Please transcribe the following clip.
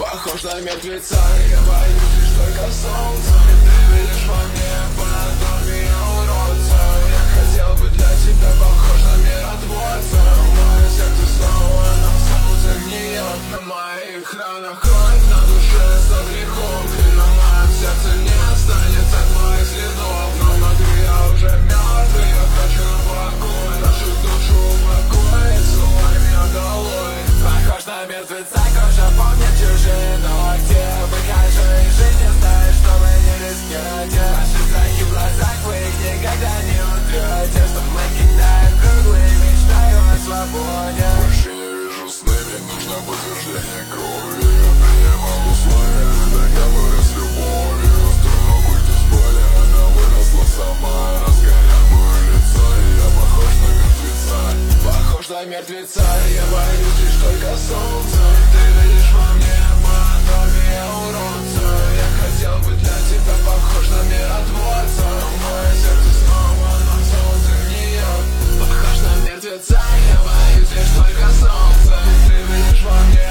Похож на мертвеца, я боюсь лишь только солнца. Ты видишь во мне подобие уродца. Я хотел быть для тебя похож на миротворца. Мое сердце снова на солнце гниет. На моих ранах кровь, на душе 100 грехов. И на моем сердце не останется твоих следов. Но внутри я уже мертвый, я хочу на покой. Нашу душу упокоить, сувай меня долой. Похож на мертвеца, кожа помнит чужие ногти. Выхожу из жизни, знаю, что вы не рискнете. Ваши страхи в глазах, вы их никогда не утрете. Что мы кидаем круглые, мечтаю о свободе. Больше не вижу сны, мне нужно подтверждение крови. Я принимал условия, договоры с любовью. Стоило выйти с боли, она выросла сама. Раскалял мое лицо, и я похож на мертвеца. Похож на мертвеца, я боюсь лишь только солнца. Ты видишь во мне подобие уродца. Я хотел быть для тебя похож на миротворца. Мое сердце снова на солнце гниет. Похож на мертвеца, я боюсь лишь только солнца. Ты видишь во мне